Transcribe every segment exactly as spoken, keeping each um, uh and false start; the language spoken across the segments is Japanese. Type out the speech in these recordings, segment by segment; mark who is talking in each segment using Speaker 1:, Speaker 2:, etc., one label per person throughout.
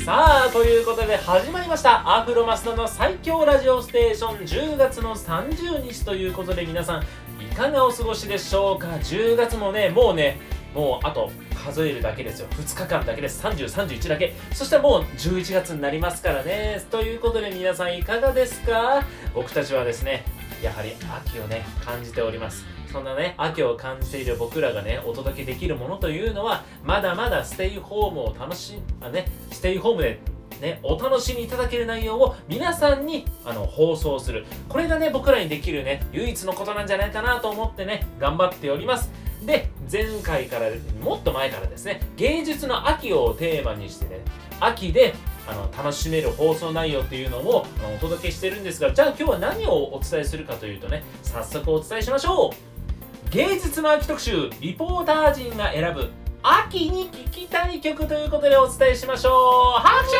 Speaker 1: さあということで始まりましたアフロマスダの最強ラジオステーションじゅうがつのさんじゅうにちということで、皆さんいかがお過ごしでしょうか。じゅうがつもねもうねもうあと数えるだけですよ。ふつかかんだけです。さんじゅう、さんじゅういちだけ。そしてもうじゅういちがつになりますからね。ということで皆さんいかがですか。僕たちはですねやはり秋をね感じております。そんなね秋を感じている僕らがねお届けできるものというのは、まだまだステイホームを楽しあねステイホームでねお楽しみいただける内容を皆さんにあの放送する、これがね僕らにできるね唯一のことなんじゃないかなと思ってね頑張っております。で前回からもっと前からですね芸術の秋をテーマにしてね秋であの楽しめる放送内容っていうのをあのお届けしてるんですが、じゃあ今日は何をお伝えするかというとね、早速お伝えしましょう。芸術の秋特集、リポーター陣が選ぶ秋に聴きたい曲ということでお伝えしましょう。拍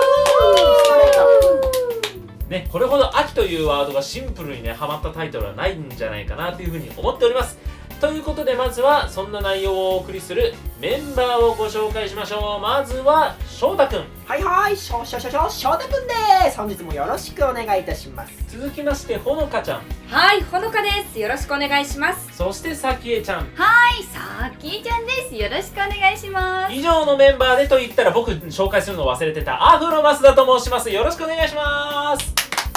Speaker 1: 手ね、これほど秋というワードがシンプルにねハマったタイトルはないんじゃないかなというふうに思っております。ということでまずはそんな内容をお送りするメンバーをご紹介しましょう。まずは翔太くん。
Speaker 2: はいはい、しょしょしょしょ翔太くんです。本日もよろしくお願いいたします。
Speaker 1: 続きましてほのかちゃん。
Speaker 3: はい、ほのかです。よろしくお願いします。
Speaker 1: そしてさきえちゃん。
Speaker 4: はい、さきちゃんです。よろしくお願いします。
Speaker 1: 以上のメンバーでと言ったら僕紹介するのを忘れてたアフロマスダと申します。よろしくお願いします。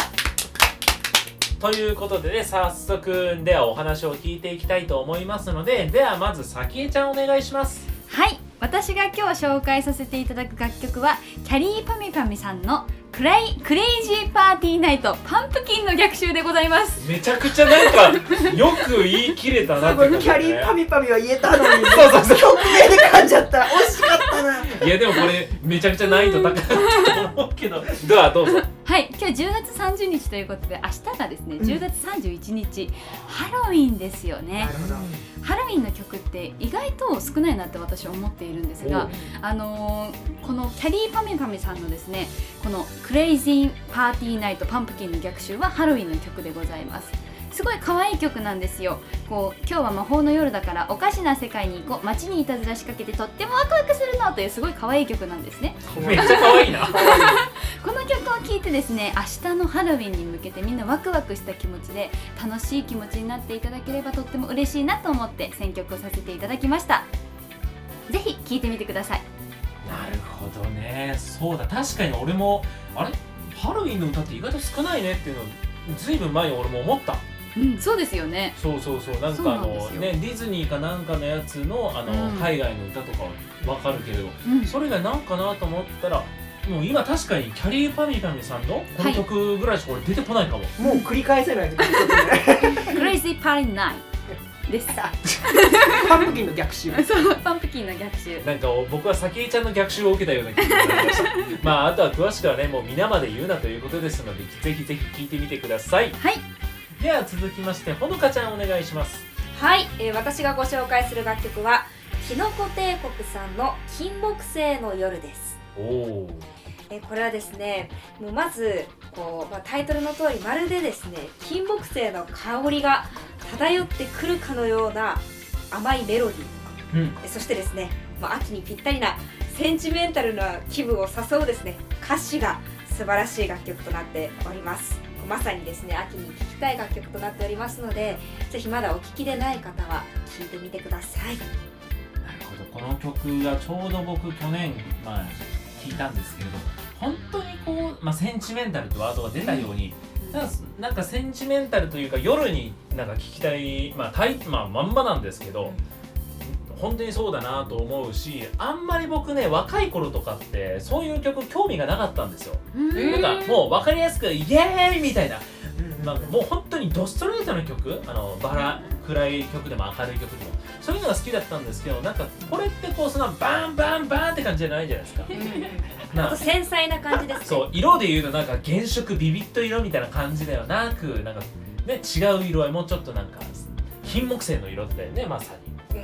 Speaker 1: ということでね、早速ではお話を聞いていきたいと思いますので、ではまずさきえちゃんお願いします。
Speaker 4: はい、私が今日紹介させていただく楽曲はキャリーパミュパミさんのクレイ、クレイジーパーティーナイトパンプキンの逆襲でございます。
Speaker 1: めちゃくちゃなんかよく言い切れたなって感じ、ね、
Speaker 2: キャリーパミパミは言えたのに
Speaker 1: そうそうそう
Speaker 2: 曲名で噛んじゃった。惜しかったな。
Speaker 1: いやでもこれめちゃくちゃ難易度高いと思うけどではどうぞ。
Speaker 4: はい、今日じゅうがつさんじゅうにちということで、明日がですね、うん、じゅうがつさんじゅういちにちハロウィンですよね。
Speaker 2: なるほど。
Speaker 4: ハロウィンの曲って意外と少ないなって私は思っているんですが、あのー、このキャリーパミュパミさんのですねこのクレイジーパーティーナイトパンプキンの逆襲はハロウィンの曲でございます。すごい可愛い曲なんですよ。こう今日は魔法の夜だからおかしな世界に行こう、街にいたずら仕掛けてとってもワクワクするのというすごい可愛い曲なんですね。
Speaker 1: めっちゃ可愛いな
Speaker 4: この曲を聴いてですね、明日のハロウィンに向けてみんなワクワクした気持ちで楽しい気持ちになっていただければとっても嬉しいなと思って選曲をさせていただきました。ぜひ聴いてみてください。
Speaker 1: なるほどね。そうだ、確かに俺もあれハロウィンの歌って意外と少ないねっていうのずいぶん前に俺も思った。
Speaker 4: うん、そうですよね。
Speaker 1: そうそうそう、なんかあのねディズニーかなんかのやつのあの、うん、海外の歌とかわかるけれど、うん、それがなんかなと思ったらもう今確かにキャリーパミュパミさんのこの曲ぐらいしか俺出てこないかも、はい、
Speaker 2: もう繰り返せないク
Speaker 4: レイジーパーティーナイトです
Speaker 2: パンプキンの逆襲。
Speaker 4: そう、パンプキンの逆襲。
Speaker 1: なんか僕はさきえちゃんの逆襲を受けたような気がしましたまああとは詳しくはねもう皆まで言うなということですので、ぜひぜひ聞いてみてください。
Speaker 4: はい。
Speaker 1: では続きましてほのかちゃんお願いします。
Speaker 3: はい、えー、私がご紹介する楽曲はキノコ帝国さんの金木犀の夜です。
Speaker 1: おお。
Speaker 3: えー、これはですねもうまずこう、まあ、タイトルの通りまるでですね金木犀の香りが漂ってくるかのような甘いメロディーとか、うん、えそしてですね、まあ、秋にぴったりなセンチメンタルな気分を誘うですね歌詞が素晴らしい楽曲となっております。まさにですね秋に聴きたい楽曲となっておりますので、ぜひまだお聴きでない方は聴いてみてください。
Speaker 1: なるほど、この曲がちょうど僕去年まあ聴いたんですけれど、本当にこう、まあ、センチメンタルってワードが出たように、うん、なんか、なんかセンチメンタルというか夜になんか聴きたい、まあタイまあ、まんまなんですけど、うん本当にそうだなと思うし、あんまり僕ね若い頃とかってそういう曲興味がなかったんですよ。なんかもう分かりやすくイエーイみたいな、まあ、もう本当にドストレートな曲、あのバラ暗い曲でも明るい曲でもそういうのが好きだったんですけど、なんかこれってこうそのバンバンバンって感じじゃないじゃないですか
Speaker 3: なんか繊細な感じですね。
Speaker 1: そう、色でいうとなんか原色ビビッと色みたいな感じではなく、なんかね違う色合い、もうちょっとなんか金木犀の色だよね、まさに。うん、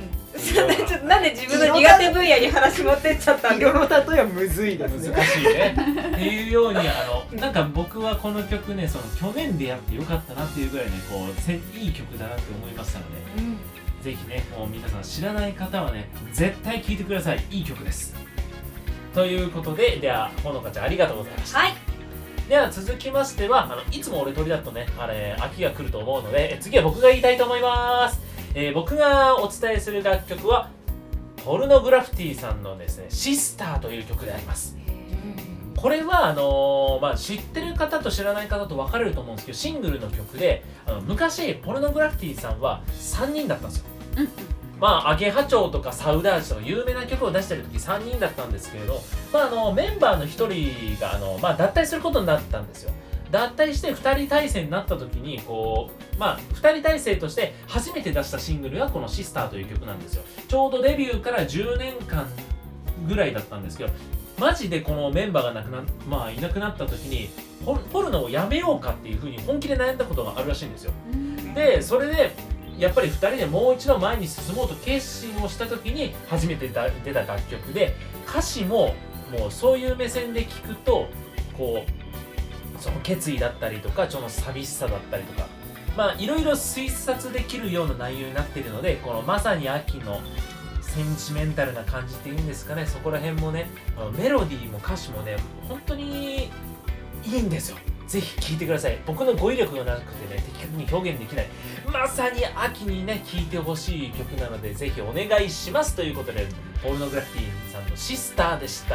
Speaker 3: ちょっとなんで自分の苦手分野に話持ってっちゃったん
Speaker 2: 色の例えはむずいですね。
Speaker 1: 難しいねっていうように、あのなんか僕はこの曲ね、その去年出会ってよかったなっていうぐらいね、こうせいい曲だなって思いましたので、うん、ぜひねもう皆さん知らない方はね絶対聴いてください。いい曲です。とということで、ではほのかちゃんありがとうございました。
Speaker 3: はい。
Speaker 1: では続きましては、あのいつも俺鳥だとね、あれ秋が来ると思うので、え次は僕が言いたいと思います。えー、僕がお伝えする楽曲はポルノグラフィティさんのですね、シスターという曲であります。これはあのーまあ、知ってる方と知らない方と分かれると思うんですけど、シングルの曲で、あの昔ポルノグラフィティさんはさんにんだったんですよ。うん、まあアゲハチョウとかサウダージとか有名な曲を出してる時さんにんだったんですけれど、まあ、あのメンバーのひとりがあの、まあ、脱退することになったんですよ。脱退してふたり体制になった時にこう、まあ、ふたり体制として初めて出したシングルがこの「シスター」という曲なんですよ。ちょうどデビューからじゅうねんかんぐらいだったんですけど、マジでこのメンバーがなくな、まあ、いなくなった時にポポルノをやめようかっていうふうに本気で悩んだことがあるらしいんですよ。でそれでやっぱりふたりでもう一度前に進もうと決心をした時に初めて出た楽曲で、歌詞ももうそういう目線で聞くとこうその決意だったりとかその寂しさだったりとか、まあいろいろ推察できるような内容になっているので、このまさに秋のセンチメンタルな感じっていうんですかね、そこら辺もね、あのメロディーも歌詞もね本当にいいんですよ。ぜひ聴いてください。僕の語彙力がなくてね的確に表現できない、まさに秋にね聴いてほしい曲なのでぜひお願いしますということで、ポルノグラフィティさんのシスターでした。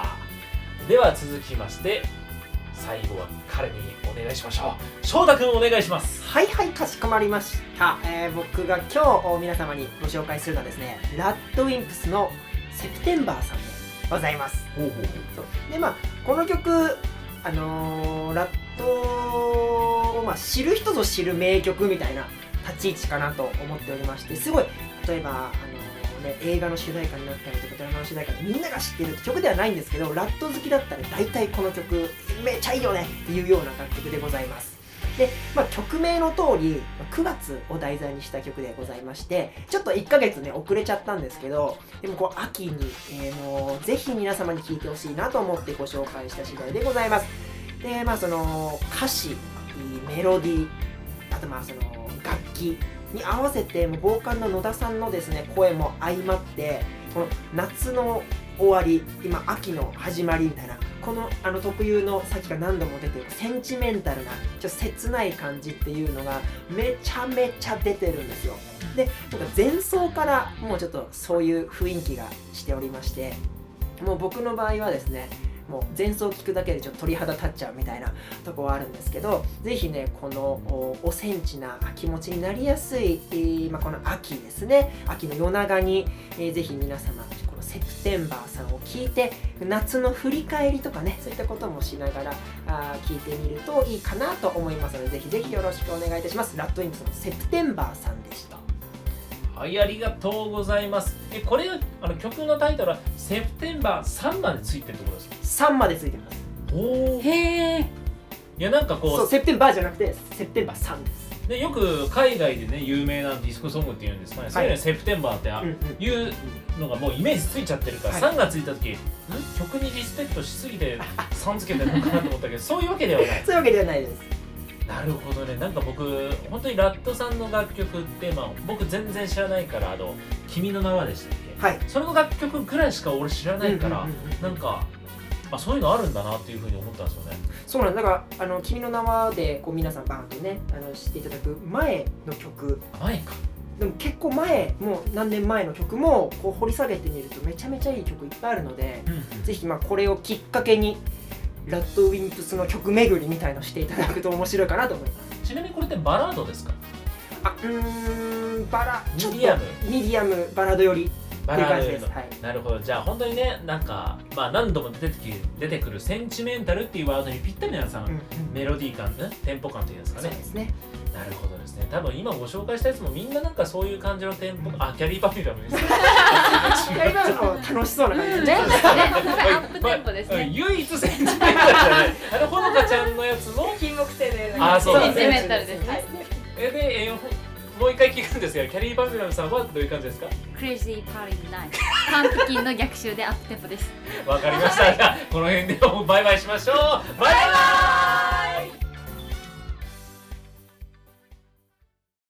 Speaker 1: では続きまして最後は彼にお願いしましょう。翔太くんお願いします。
Speaker 2: はいはい、かしこまりました。えー、僕が今日皆様にご紹介するのはですね、ラッドウィンプスのセプテンバーさんでございます。
Speaker 1: ほうほうほう。
Speaker 2: そうでまあこの曲あのー、ラッドを、まあ、知る人ぞ知る名曲みたいな立ち位置かなと思っておりまして、すごい例えば、あのーね、映画の主題歌になったりとかドラマの主題歌でみんなが知ってる曲ではないんですけど、ラッド好きだったら大体この曲めっちゃいいよねっていうような楽曲でございます。で、まあ、曲名の通りくがつを題材にした曲でございまして、ちょっといっかげつね遅れちゃったんですけど、でもこう秋に、えー、もうぜひ皆様に聴いてほしいなと思ってご紹介した次第でございます。でまあその歌詞、メロディー、あとまあその楽器に合わせてもうボーカルの野田さんのですね声も相まって、この夏の終わり今秋の始まりみたいな、このあの特有のさっきから何度も出てるセンチメンタルなちょっと切ない感じっていうのがめちゃめちゃ出てるんですよ。でなんか前奏からもうちょっとそういう雰囲気がしておりまして、もう僕の場合はですねもう前奏聞くだけでちょっと鳥肌立っちゃうみたいなとこはあるんですけど、ぜひねこの お, おセンチな気持ちになりやすい、えーまあ、この秋ですね、秋の夜長に、えー、ぜひ皆様このセプテンバーさんを聞いて夏の振り返りとかねそういったこともしながらあ聞いてみるといいかなと思いますので、ぜひぜひよろしくお願いいたします。ラッドウィンプスのセプテンバーさんでした。
Speaker 1: はい、ありがとうございます。え、これあの曲のタイトルはセプテンバーさんまでついてるってことですか？
Speaker 2: さんまでついてます。
Speaker 1: おお。
Speaker 3: へえ。
Speaker 1: いやなんかこう、
Speaker 2: そうセプテンバーじゃなくてセプテンバーさんです。で
Speaker 1: よく海外でね有名なディスコソングっていうんですかね、はい、そういうのセプテンバーってあ、うんうん、いうのがもうイメージついちゃってるから、はい、さんがついた時ん曲にリスペクトしすぎてさん付けてるのかなと思ったけどそういうわけではない。
Speaker 2: そういうわけではないです。
Speaker 1: なるほどね。なんか僕本当にラッドさんの楽曲って、まあ、僕全然知らないから、あの君の名はでしたっけ、はい、それの楽曲ぐらいしか俺知らないから、うんうんうんうん、なんかあそういうのあるんだなっていうふうに思ったんですよね。
Speaker 2: そうなんだからあの君の名はでこう皆さんバーンとねあの知っていただく前の曲、
Speaker 1: 前か
Speaker 2: でも結構前もう何年前の曲もこう掘り下げてみるとめちゃめちゃいい曲いっぱいあるので、うんうん、ぜひまあこれをきっかけにラッドウィンプスの曲巡りみたいのしていただくと面白いかなと思います。
Speaker 1: ちなみにこれってバラードですか？
Speaker 2: あ、うーん、バラ
Speaker 1: ミディアム
Speaker 2: ミディアムバラードより
Speaker 1: バラードよりの、はい、なるほど。じゃあ本当にねなんか、まあ、何度も出てき出てくるセンチメンタルっていうワードにぴったりなさん、うんうん、メロディー感、ね、テンポ感っていうんですかね。
Speaker 2: そうですね。
Speaker 1: なるほどですね。多分今ご紹介したやつもみんななんかそういう感じのテンポ、うん、あ、キャリーパミュラムです。キ
Speaker 2: ャリーパミュラム楽しそうな感じですね。
Speaker 3: アップテンポですね。
Speaker 1: 唯一センチメンタルじゃない。あのほのかちゃんのやつも
Speaker 2: 金木犀のよう
Speaker 1: な。あ、そうですね。
Speaker 3: センチメンタルですね。
Speaker 1: えで、えー、もう一回聞くんですが、キャリーパミュラムさんはどういう感じですか？
Speaker 4: クレイジーパーリーナイト。パンプキンの逆襲でアップテンポです。
Speaker 1: わかりました。じゃあこの辺でバイバイしましょう。バイバイ。